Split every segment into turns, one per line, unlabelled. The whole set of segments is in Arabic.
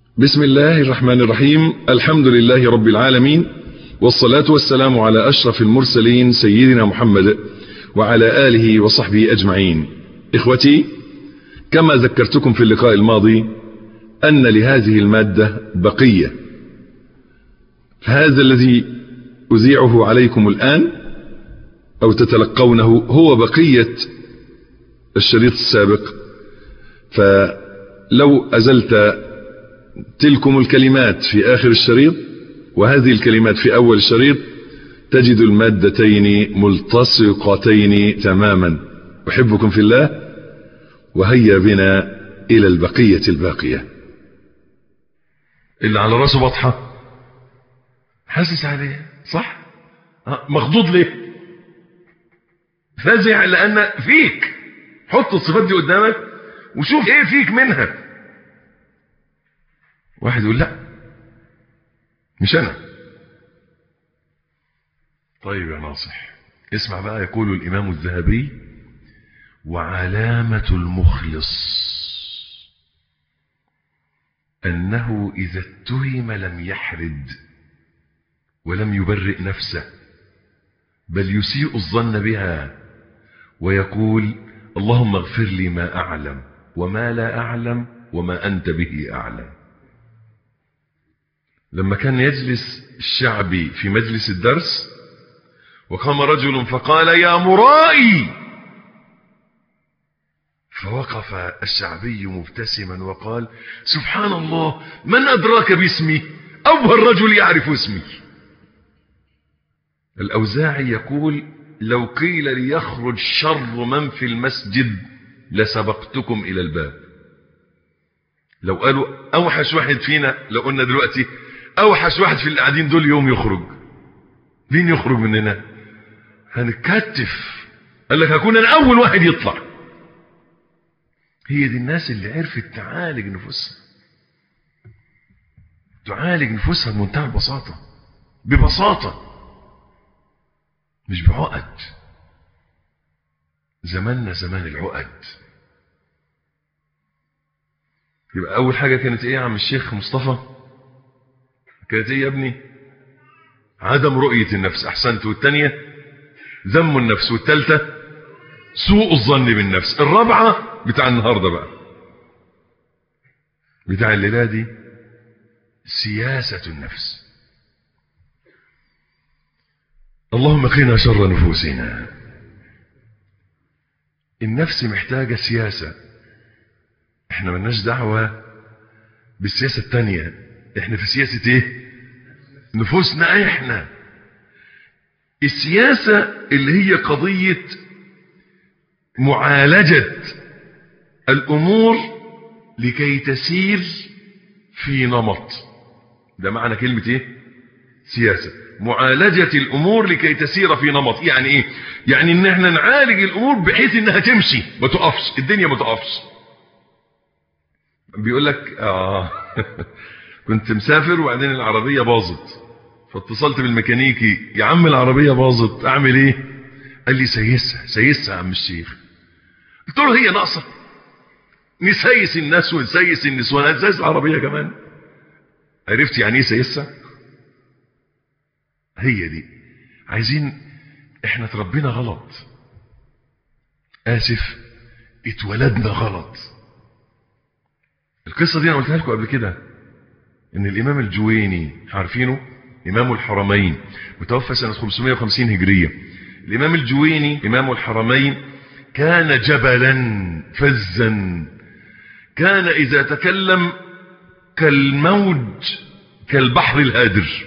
بسم الله الرحمن الرحيم. الحمد لله رب العالمين، والصلاة والسلام على أشرف المرسلين سيدنا محمد وعلى آله وصحبه أجمعين. إخوتي، كما ذكرتكم في اللقاء الماضي أن لهذه المادة بقية، هذا الذي أذيعه عليكم الآن أو تتلقونه هو بقية الشريط السابق، فلو أزلت تلكم الكلمات في آخر الشريط وهذه الكلمات في أول الشريط تجد المادتين ملتصقتين تماما. أحبكم في الله، وهيا بنا إلى البقية الباقية.
اللي على راسه بطحة حاسس عليه صح؟ مخضوض ليه؟ فزع لأن فيك. حط الصفات دي قدامك وشوف ايه فيك منها. واحد يقول لا مش انا. طيب يا ناصح اسمع بقى. يقول الامام الذهبي: وعلامة المخلص انه اذا اتهم لم يحرد ولم يبرئ نفسه، بل يسيء الظن بها ويقول: اللهم اغفر لي ما اعلم وما لا اعلم وما انت به اعلم. لما كان يجلس الشعبي في مجلس الدرس وقام رجل فقال: يا مرائي، فوقف الشعبي مبتسما وقال: سبحان الله، من أدراك باسمي؟ أول رجل يعرف اسمي. الأوزاعي يقول: لو قيل ليخرج شر من في المسجد لسبقتكم إلى الباب. لو قالوا أوحش واحد فينا، لو قلنا دلوقتي أوحش واحد في القاعدين دول يوم يخرج، مين يخرج مننا؟ هنتكتف. قال لك هكون أنا أول واحد يطلع. هي دي الناس اللي عرفت تعالج نفوسها، تعالج نفوسها بمنتهى البساطة، ببساطة مش بعقد. زماننا زمان العقد. يبقى أول حاجة كانت إيه يا عم الشيخ مصطفى؟ كانت إيه يا ابني؟ عدم رؤية النفس. أحسنت. والتانية ذم النفس. والتالتة سوء الظن بالنفس. الرابعة بتاع النهاردة بقى، بتاع الليلة دي، سياسة النفس. اللهم قنا شر نفوسنا. النفس محتاجة سياسة. احنا ملناش دعوة بالسياسة التانية، احنا في سياسة ايه؟ نفوسنا احنا. السياسة اللي هي قضية معالجة الامور لكي تسير في نمط. ده معنى كلمة ايه؟ سياسة. معالجة الامور لكي تسير في نمط. يعني ايه؟ يعني ان احنا نعالج الامور بحيث انها تمشي، ما تقفش الدنيا، ما تقفش. بيقول لك كنت مسافر وبعدين العربية باظت، فاتصلت بالميكانيكي: يا عم العربية باظت اعمل ايه؟ قال لي: سيسها يا عم الشيخ. قلت له: هي ناقصة؟ نسيس الناس ونسيس النسوان، نسيس العربية كمان. عرفت يعني ايه سيسها؟ هي دي. عايزين احنا تربينا غلط، اسف اتولدنا غلط. القصة دي انا قلتها لكم قبل كده، ان الامام الجويني عارفينه، امام الحرمين، متوفى سنة 550 هجرية. الامام الجويني امام الحرمين كان جبلا فزا، كان اذا تكلم كالموج كالبحر الهادر.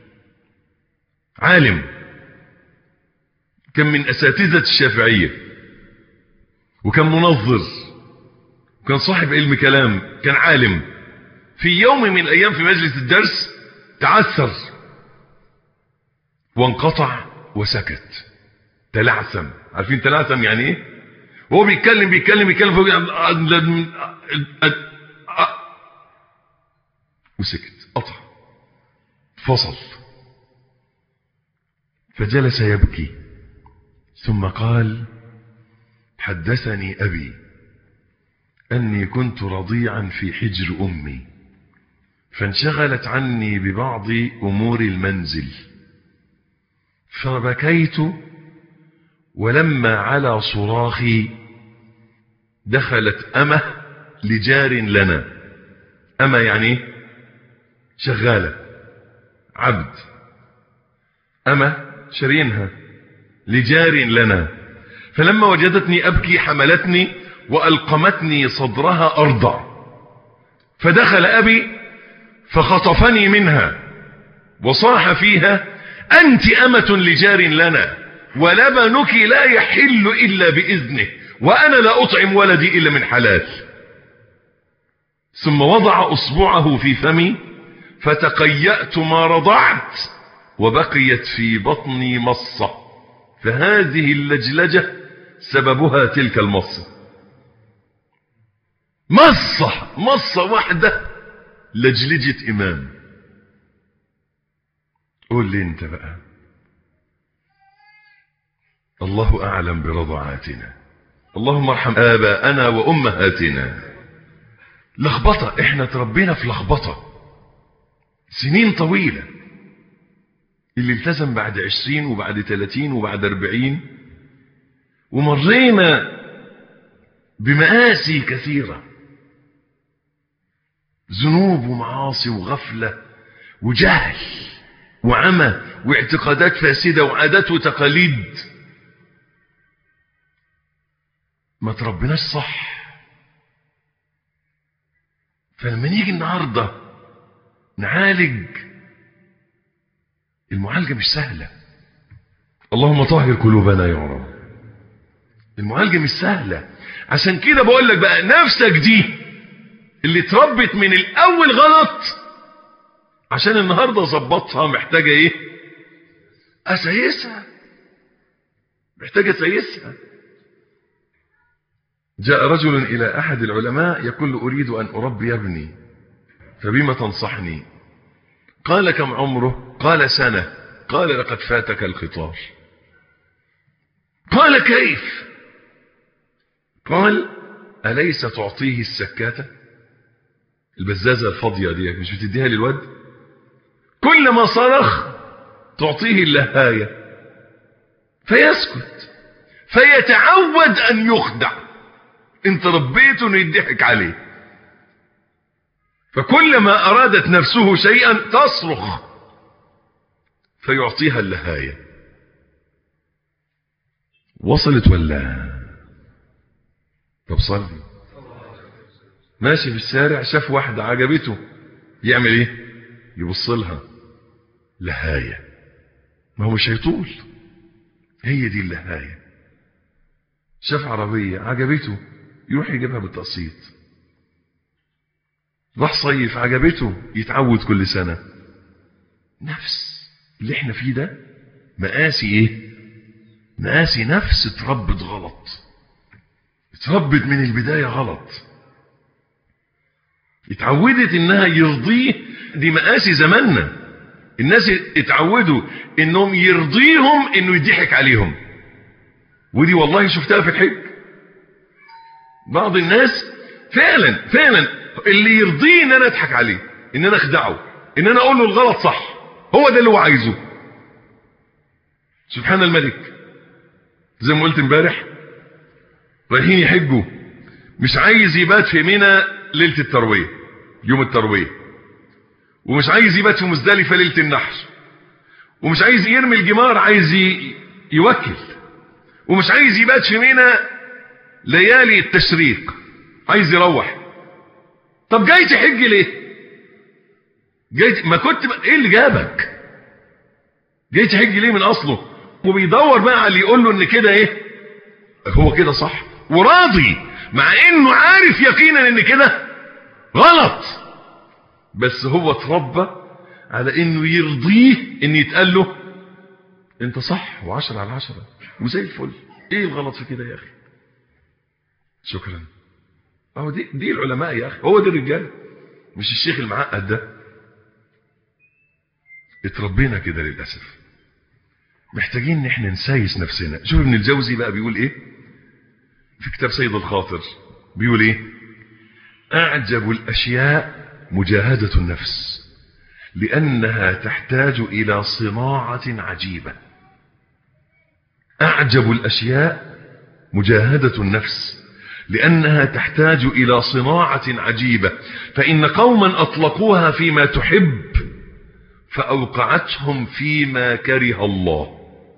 عالم، كان من اساتذة الشافعية، وكان منظر، وكان صاحب علم كلام، كان عالم. في يوم من الايام في مجلس الدرس تعثر وانقطع وسكت، تلعثم. عارفين تلعثم يعني ايه؟ وهو بيتكلم وسكت، قطع، فصل. فجلس يبكي ثم قال: حدثني أبي أني كنت رضيعا في حجر أمي، فانشغلت عني ببعض أمور المنزل فبكيت، ولما على صراخي دخلت أمة لجار لنا. أمة يعني شغالة، عبد، أمة شرينها لجار لنا. فلما وجدتني أبكي حملتني وألقمتني صدرها أرضع، فدخل أبي فخطفني منها وصاح فيها: أنت أمة لجار لنا، ولبنك لا يحل إلا بإذنه، وأنا لا أطعم ولدي إلا من حلال. ثم وضع أصبعه في فمي فتقيأت ما رضعت، وبقيت في بطني مصة، فهذه اللجلجة سببها تلك المصة. مصة واحدة لجلجة إمام. قول لي انت بقى، الله أعلم برضعاتنا. اللهم ارحم آباءنا وأمهاتنا. لخبطة، احنا تربينا في لخبطة سنين طويلة. اللي التزم بعد 20 وبعد 30 وبعد 40، ومرينا بمآسي كثيرة، ذنوب ومعاصي وغفلة وجهل وعمى واعتقادات فاسدة وعادات وتقاليد. ما تربناش صح. فلما نيجي النهاردة نعالج، المعالجة مش سهلة. اللهم طهر قلوبنا يا رب. المعالجة مش سهلة. عشان كده بقول لك بقى، نفسك دي اللي اتربت من الأول غلط، عشان النهاردة ظبطها محتاجة ايه؟ أسيسها، محتاجة أسيسها. جاء رجل إلى أحد العلماء يقول: أريد أن أربي ابني، فبما تنصحني؟ قال: كم عمره؟ قال: سنة. قال: لقد فاتك الخطار. قال: كيف؟ قال: أليس تعطيه السكاتة، البزازة الفاضية دي مش بتديها للواد؟ كل ما صرخ تعطيه اللهاية فيسكت، فيتعود أن يخدع. انت ربيته انه يضحك عليه، فكلما أرادت نفسه شيئا تصرخ فيعطيها اللهاية. وصلت ولا؟ طب صلي. ماشي في الشارع شاف واحدة عجبته، يعمل ايه؟ يبص لها، لهاية. ما هو مش هيطول، هي دي اللهاية. شاف عربية عجبته، يروح يجيبها بالتقسيط. راح صيف عجبته، يتعود كل سنة. نفس اللي احنا فيه ده مقاسي ايه؟ مقاسي نفس اتربت غلط، اتربت من البداية غلط، اتعودت انها يرضيه. دي مقاسي زماننا. الناس اتعودوا انهم يرضيهم انه يضحك عليهم. ودي والله شفتها في الحج. بعض الناس فعلا اللي يرضيه ان انا اضحك عليه، ان انا اخدعه، ان انا اقول له الغلط صح، هو ده اللي هو عايزه. سبحان الملك. زي ما قلت امبارح، رايحين يحجوا، مش عايز يبات في منى ليلة التروية، يوم التروية، ومش عايز يبات في مزدلفة ليلة النحر، ومش عايز يرمي الجمار، عايز يوكل، ومش عايز يبات في منى ليالي التشريق، عايز يروح. طب جاي تحج ليه؟ ما كنت ايه اللي جابك؟ جاي تحج ليه من اصله؟ وبيدور بقى على اللي يقول له ان كده ايه، هو كده صح، وراضي مع انه عارف يقينا ان كده غلط، بس هو اتربى على انه يرضيه ان يتقال له انت صح، و10 على 10 وزي الفل. ايه الغلط في كده يا اخي؟ شكرا. اهو دي العلماء يا اخي، هو دي الرجال، مش الشيخ المعقد ده. اتربينا كده للاسف. محتاجين ان احنا نسايس نفسنا. شوف ابن الجوزي بقى بيقول ايه في كتاب صيد الخاطر، بيقول ايه؟ اعجب الاشياء مجاهدة النفس. لأنها تحتاج إلى صناعة عجيبة. أعجب الأشياء مجاهدة النفس، لأنها تحتاج إلى صناعة عجيبة. فإن قوما أطلقوها فيما تحب فأوقعتهم فيما كره الله،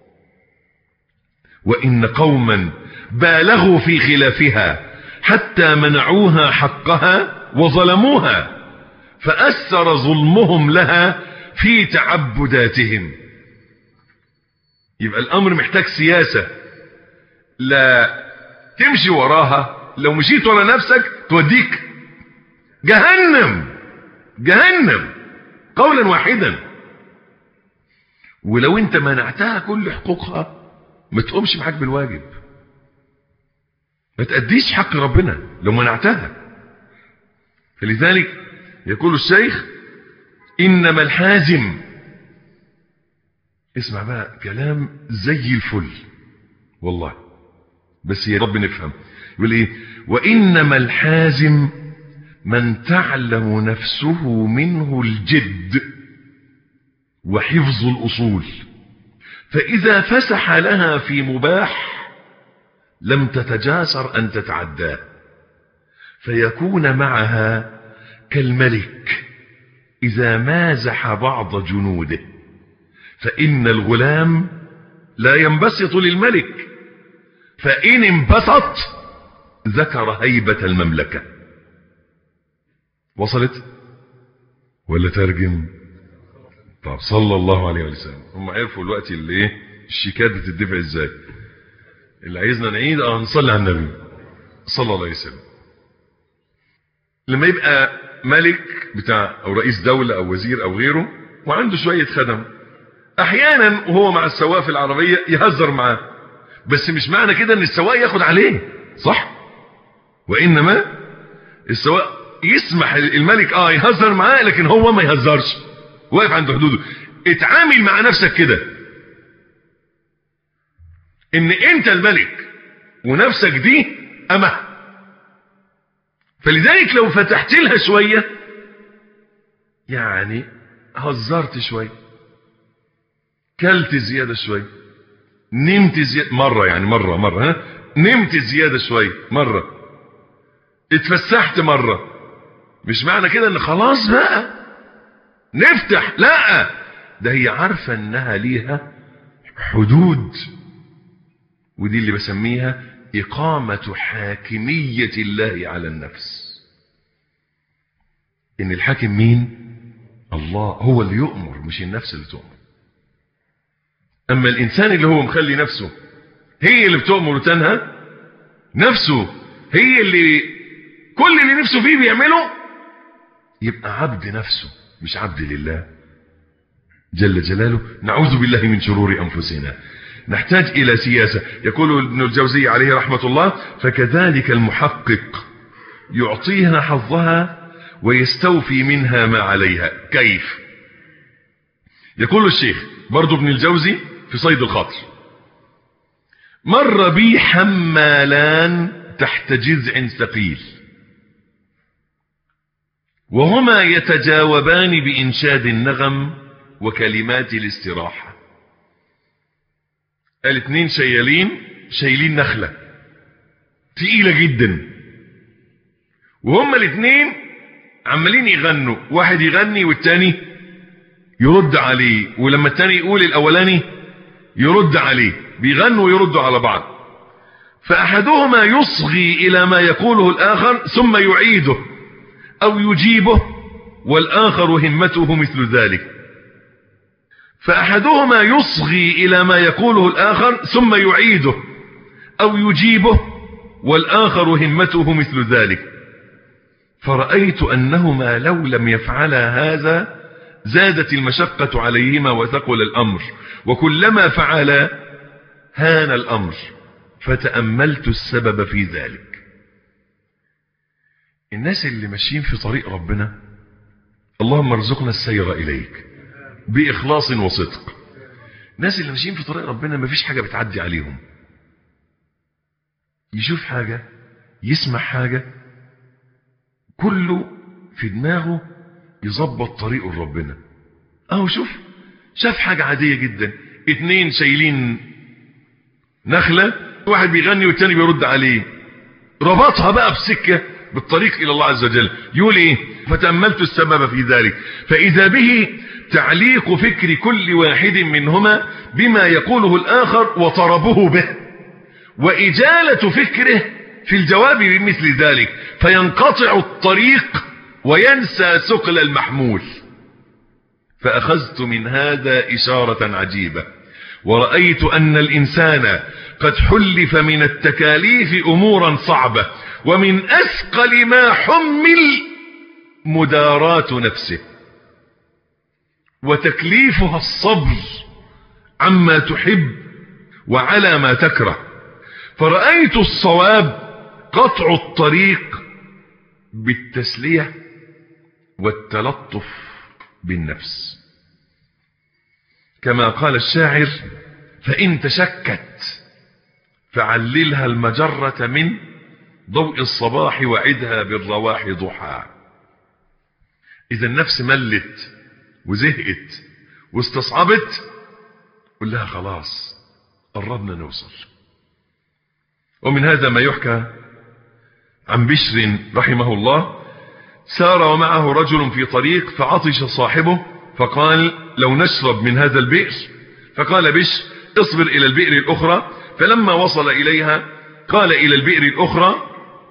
وإن قوما بالغوا في خلافها حتى منعوها حقها وظلموها فأثر ظلمهم لها في تعبداتهم. يبقى الأمر محتاج سياسة، لا تمشي وراها، لو مشيت ورا نفسك توديك جهنم جهنم قولا واحدا. ولو انت منعتها كل حقوقها ما تقومش معاك بالواجب، ما تأديش حق ربنا لو منعتها. فلذلك يقول الشيخ إنما الحازم، اسمع بقى كلام زي الفل والله، بس يا رب نفهم. يقول ايه؟ وإنما الحازم من تعلم نفسه منه الجد وحفظ الأصول، فإذا فسح لها في مباح لم تتجاسر أن تتعداه، فيكون معها كالملك إذا مازح بعض جنوده، فإن الغلام لا ينبسط للملك، فإن انبسط ذكر هيبة المملكة. وصلت ولا ترجم؟ طب صلى الله عليه وسلم. هم عرفوا الوقت اللي ايه الشيكات بتدفع ازاي. اللي عايزنا نعيد نصلي على النبي صلى الله عليه وسلم. لما يبقى ملك بتاع او رئيس دولة او وزير او غيره وعنده شوية خدم، احيانا وهو مع السواق في العربية يهزر معاه، بس مش معنى كده ان السواق ياخد عليه، صح؟ وانما السواق يسمح الملك يهزر معاه، لكن هو ما يهزرش، واقف عند حدوده. اتعامل مع نفسك كده ان انت الملك ونفسك دي امه. فلذلك لو فتحت لها شوية، يعني هزرت شوية، كلت زيادة شوية، نمت زيادة مرة، يعني مرة نمت زيادة شوية مرة، اتفسحت مرة، مش معنى كده ان خلاص بقى نفتح، لا، ده هي عارفة انها ليها حدود. ودي اللي بسميها إقامة حاكمية الله على النفس. إن الحاكم مين؟ الله، هو اللي يؤمر مش النفس اللي تؤمر. أما الإنسان اللي هو مخلي نفسه هي اللي بتؤمر وتنهى، نفسه هي اللي كل اللي نفسه فيه بيعمله، يبقى عبد نفسه مش عبد لله جل جلاله. نعوذ بالله من شرور أنفسنا. نحتاج إلى سياسة. يقول ابن الجوزي عليه رحمة الله: فكذلك المحقق يعطيها حظها ويستوفي منها ما عليها. كيف؟ يقول الشيخ برضو ابن الجوزي في صيد الخاطر: مر بي حمالان تحت جذع ثقيل وهما يتجاوبان بإنشاد النغم وكلمات الاستراحة. قال 2 شايلين نخلة تقيلة جدا، وهما الاثنين عمالين يغنوا، واحد يغني والتاني يرد عليه، ولما التاني يقول الاولاني يرد عليه، بيغنوا ويردوا على بعض. فأحدهما يصغي إلى ما يقوله الآخر ثم يعيده أو يجيبه، والآخر همته مثل ذلك. فأحدهما يصغي إلى ما يقوله الآخر ثم يعيده أو يجيبه، والآخر همته مثل ذلك. فرأيت أنهما لو لم يفعلا هذا زادت المشقة عليهما وثقل الأمر، وكلما فعلا هان الأمر، فتأملت السبب في ذلك. الناس اللي ماشيين في طريق ربنا، اللهم ارزقنا السير إليك بإخلاص وصدق. الناس اللي ماشيين في طريق ربنا مفيش حاجة بتعدي عليهم، يشوف حاجة يسمع حاجة كله في دماغه يظبط طريقه لربنا. اهو شاف حاجة عادية جدا، 2 شايلين نخلة، واحد بيغني والتاني بيرد عليه، ربطها بقى بسكة بالطريق الى الله عز وجل. يقول ايه؟ فتأملت السبب في ذلك فاذا به تعليق فكر كل واحد منهما بما يقوله الاخر وطربه به، واجالة فكره في الجواب بمثل ذلك، فينقطع الطريق وينسى ثقل المحمول. فاخذت من هذا اشارة عجيبة، ورأيت ان الانسان قد حلف من التكاليف امورا صعبة، ومن اثقل ما حمل مداراة نفسه، وتكليفها الصبر عما تحب وعلى ما تكره. فرأيت الصواب قطع الطريق بالتسلية والتلطف بالنفس، كما قال الشاعر: فإن تشكت فعللها المجرة من ضوء الصباح وعدها بالرواح ضحى. إذا النفس ملت وزهقت واستصعبت، قل لها خلاص قربنا نوصل. ومن هذا ما يحكى عن بشر رحمه الله: سار ومعه رجل في طريق فعطش صاحبه فقال: لو نشرب من هذا البئر. فقال بشر: اصبر إلى البئر الأخرى. فلما وصل إليها قال: إلى البئر الأخرى.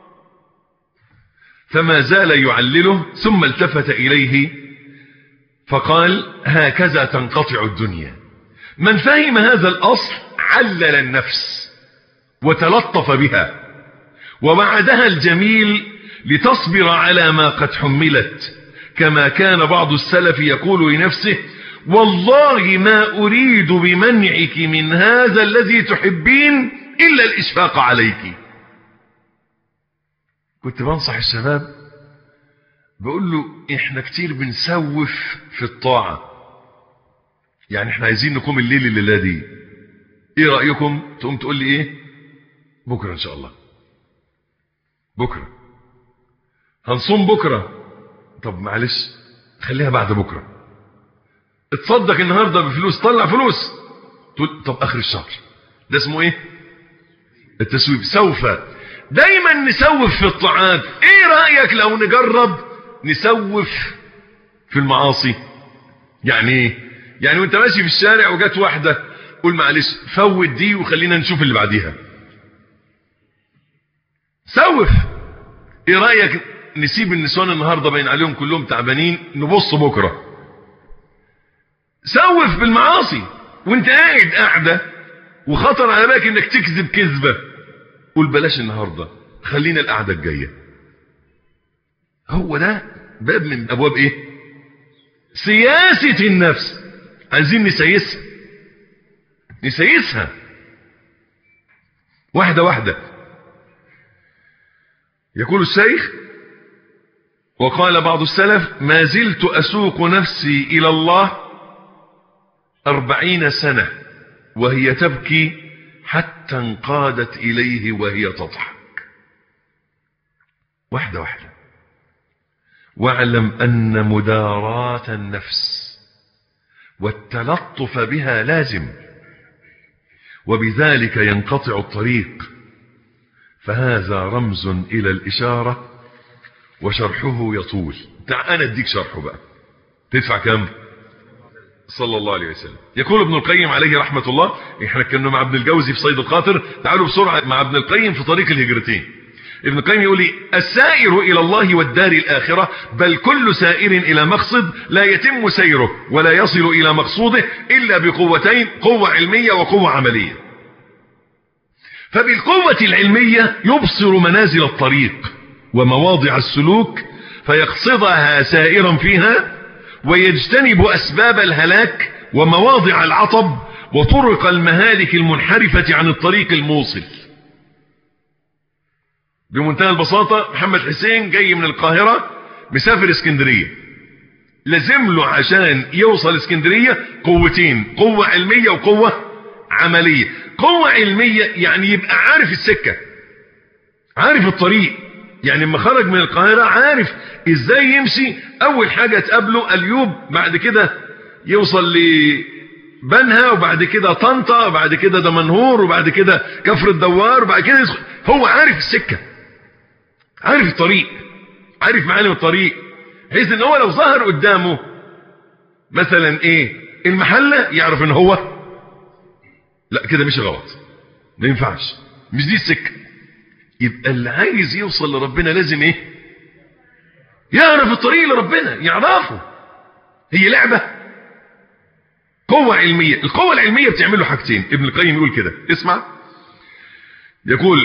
فما زال يعلله، ثم التفت إليه فقال: هكذا تنقطع الدنيا. من فهم هذا الأصل علل النفس وتلطف بها ووعدها الجميل لتصبر على ما قد حملت، كما كان بعض السلف يقول لنفسه: والله ما أريد بمنعك من هذا الذي تحبين إلا الإشفاق عليك. كنت بنصح الشباب بقول له: احنا كتير بنسوف في الطاعة، يعني احنا عايزين نقوم الليل الليلة دي، ايه رأيكم؟ تقوم تقول لي ايه؟ بكرة ان شاء الله، بكرة هنصوم بكرة. طب معلش خليها بعد بكرة. اتصدق النهاردة بفلوس، طلع فلوس. تقول طب اخر الشهر. ده اسمه ايه؟ التسويف. سوف دايما نسوف في الطاعات. ايه رأيك لو نجرب نسوف في المعاصي؟ يعني ايه؟ يعني وانت ماشي في الشارع وجات واحدة، قول معلش فوت دي وخلينا نشوف اللي بعديها. سوف. ايه رأيك نسيب النسوان النهاردة باين عليهم كلهم تعبانين، نبص بكرة. سوف بالمعاصي وانت قاعدة وخطر على بالك انك تكذب كذبة، قول بلاش النهاردة، خلينا القعدة الجاية. هو ده باب من ابواب ايه؟ سياسة النفس. عايزين نسيسها واحدة واحدة. يقول الشيخ: وقال بعض السلف: ما زلت أسوق نفسي إلى الله 40 سنة وهي تبكي حتى انقادت إليه وهي تضحك. واحدة واحدة. واعلم أن مداراة النفس والتلطف بها لازم، وبذلك ينقطع الطريق. فهذا رمز إلى الإشارة وشرحه يطول. تعال أنا أديك شرحه بقى. تدفع كم؟ صلى الله عليه وسلم. يقول ابن القيم عليه رحمة الله، احنا كنا مع ابن الجوزي في صيد الخاطر، تعالوا بسرعة مع ابن القيم في طريق الهجرتين. ابن القيم يقول لي: السائر إلى الله والدار الآخرة، بل كل سائر إلى مقصد لا يتم سيره ولا يصل إلى مقصوده إلا بقوتين: قوة علمية وقوة عملية. فبالقوة العلمية يبصر منازل الطريق ومواضع السلوك فيقصدها سائرا فيها، ويجتنب أسباب الهلاك ومواضع العطب وطرق المهالك المنحرفة عن الطريق الموصل. بمنتهى البساطة، محمد حسين جاي من القاهرة مسافر اسكندرية، لازم له عشان يوصل اسكندرية قوتين: قوة علمية وقوة عملية. قوة علمية يعني يبقى عارف السكة، عارف الطريق، يعني لما خرج من القاهرة عارف ازاي يمشي. اول حاجة تقابله اليوب، بعد كده يوصل لبنها وبعد كده طنطا وبعد كده دمنهور وبعد كده كفر الدوار وبعد كده يدخل. هو عارف السكة، عارف الطريق، عارف معالم الطريق، بحيث ان هو لو ظهر قدامه مثلا المحلة يعرف ان هو لا كده مش غلط، ما ينفعش، مش دي السكة. يبقى اللي عايز يوصل لربنا لازم يعرف الطريق لربنا، يعرفه. هي لعبة قوة علمية. القوة العلمية بتعمله حاجتين. ابن القيم يقول كده، اسمع، يقول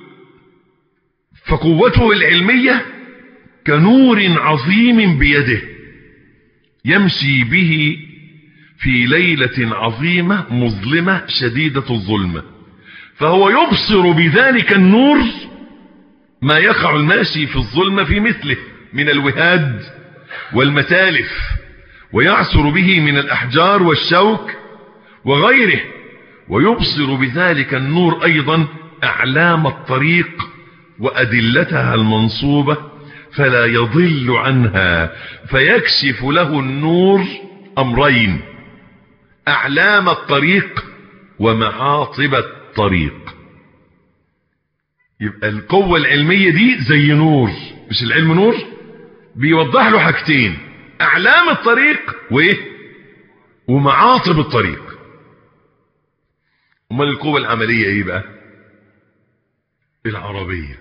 فقوته العلمية كنور عظيم بيده يمشي به في ليلة عظيمة مظلمة شديدة الظلمة، فهو يبصر بذلك النور ما يقع الماشي في الظلمة في مثله من الوهاد والمتالف، ويعثر به من الأحجار والشوك وغيره، ويبصر بذلك النور أيضا أعلام الطريق وأدلتها المنصوبة فلا يضل عنها، فيكشف له النور أمرين: أعلام الطريق ومعاطب الطريق. يبقى القوة العلمية دي زي نور، مش العلم نور، بيوضح له حاجتين: أعلام الطريق ومعاطب الطريق. امال القوة العملية ايه بقى؟ العربية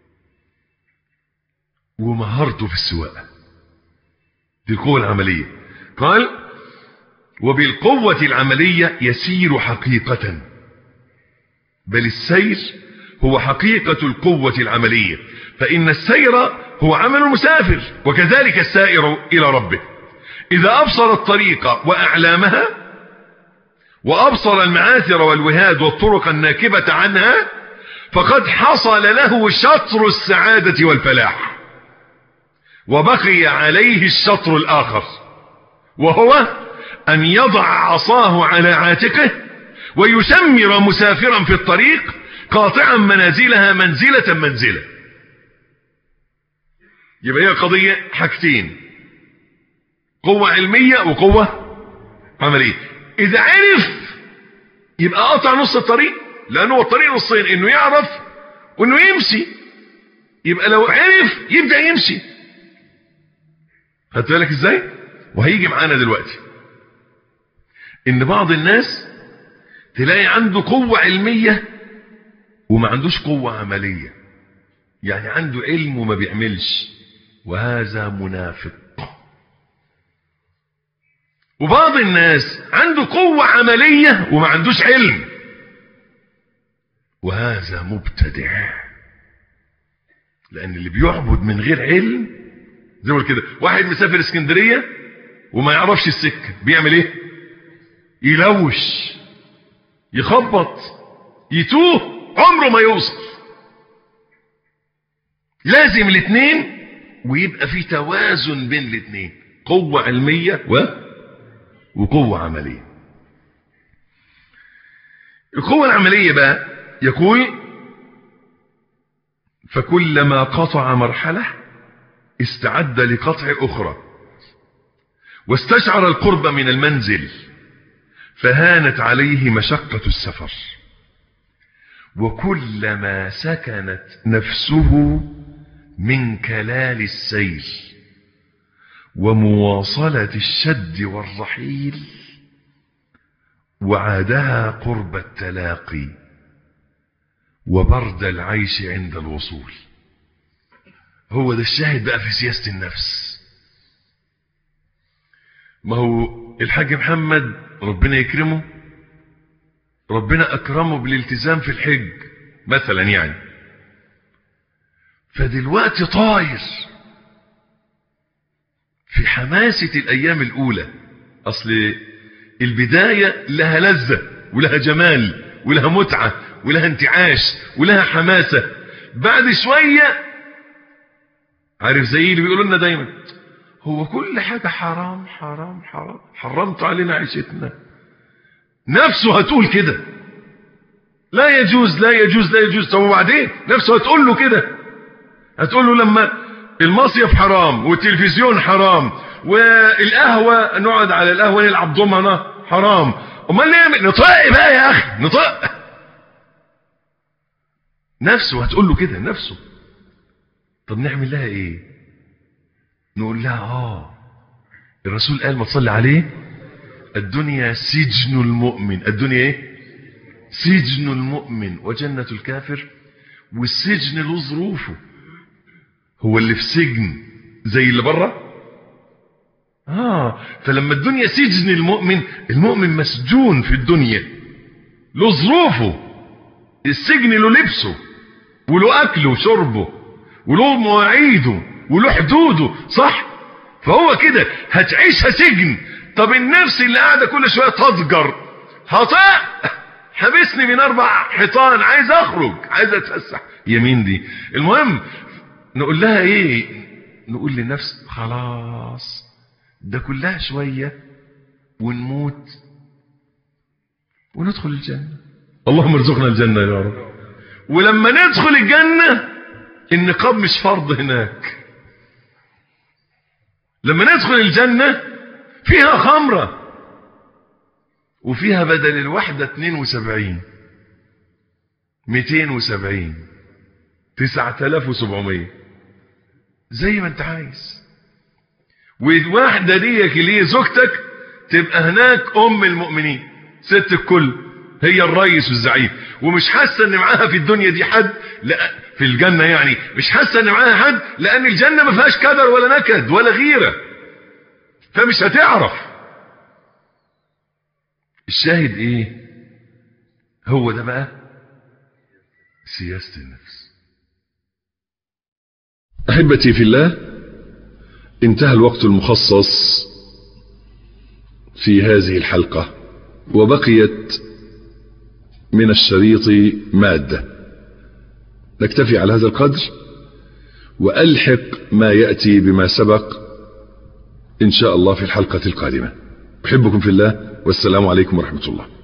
ومهارته في السواقة، دي القوة العملية. قال وبالقوة العملية يسير حقيقة، بل السير هو حقيقة القوة العملية، فإن السير هو عمل المسافر، وكذلك السائر إلى ربه. إذا أبصر الطريق وأعلامها وأبصر المعاثر والوهاد والطرق الناكبة عنها فقد حصل له شطر السعادة والفلاح، وبقي عليه الشطر الآخر، وهو أن يضع عصاه على عاتقه ويسمر مسافرا في الطريق قاطعا منازلها منزلة منزلة. يبقى هي قضية حاجتين: قوة علمية وقوة عملية. إذا عرف يبقى قطع نص الطريق، لأنه الطريق نصين، إنه يعرف وإنه يمشي. يبقى لو عرف يبدأ يمشي. خدت بالك إزاي؟ وهيجي معانا دلوقتي إن بعض الناس تلاقي عنده قوة علمية وما عندوش قوة عملية، يعني عنده علم وما بيعملش، وهذا منافق. وبعض الناس عنده قوة عملية وما عندوش علم، وهذا مبتدع. لأن اللي بيعبد من غير علم زي ما كده، واحد مسافر اسكندرية وما يعرفش السكة، بيعمل ايه؟ يلوش، يخبط، يتوه، عمره ما يوصل. لازم الاثنين، ويبقى في توازن بين الاثنين، قوة علمية وقوة عملية. القوة العملية بقى يقول فكلما قطع مرحلة استعد لقطع أخرى، واستشعر القرب من المنزل فهانت عليه مشقة السفر، وكلما سكنت نفسه من كلال السير ومواصلة الشد والرحيل وعادها قرب التلاقي وبرد العيش عند الوصول. هو ده الشاهد بقى في سياسة النفس. ما هو الحاج محمد ربنا يكرمه، ربنا أكرمه بالالتزام في الحج مثلا يعني، فدلوقتي طاير في حماسة الأيام الأولى. أصل البداية لها لذة ولها جمال ولها متعة ولها انتعاش ولها حماسة. بعد شوية عارف زي اللي بيقولوا لنا دايما هو كل حاجة حرام حرام حرام، حرمت علينا عيشتنا، نفسه هتقول كده لا يجوز لا يجوز لا يجوز. طب وبعدين نفسه هتقول له كده، هتقول له لما المصيف حرام والتلفزيون حرام والقهوة نقعد على القهوة نلعب ضمنة حرام. امال نعمل نطق بقى يا اخي، نطق نفسه. هتقول له كده نفسه. طب نعمل لها ايه؟ نقول لها الرسول قال ما تصلي عليه الدنيا سجن المؤمن. الدنيا ايه؟ سجن المؤمن وجنة الكافر. والسجن له ظروفه. هو اللي في سجن زي اللي بره؟ فلما الدنيا سجن المؤمن، المؤمن مسجون في الدنيا له ظروفه. السجن له لبسه وله اكله وشربه وله مواعيده وله حدوده، صح؟ فهو كده هتعيشها سجن. طب النفس اللي قاعده كل شويه تضجر، حبسني بين 4 حيطان، عايز اخرج، عايز اتفسح، يمين دي. المهم نقول لها ايه؟ نقول للنفس خلاص ده كلها شويه ونموت وندخل الجنه. اللهم ارزقنا الجنه يا رب. ولما ندخل الجنه النقاب مش فرض هناك. لما ندخل الجنه فيها خمره وفيها بدل الوحده 72 270 9700 زي ما انت عايز. والواحده ديك اللي هي زوجتك تبقى هناك ام المؤمنين، ست الكل، هي الرئيس والزعيم، ومش حاسه ان معاها في الدنيا دي حد. لا في الجنه يعني مش حاسه ان معاها حد، لان الجنه ما فيهاش كدر ولا نكد ولا غيره، فمش هتعرف. الشاهد ايه؟ هو ده بقى سياسه النفس.
احبتي في الله، انتهى الوقت المخصص في هذه الحلقه، وبقيت من الشريط مادة. نكتفي على هذا القدر وألحق ما يأتي بما سبق إن شاء الله في الحلقة القادمة. أحبكم في الله، والسلام عليكم ورحمة الله.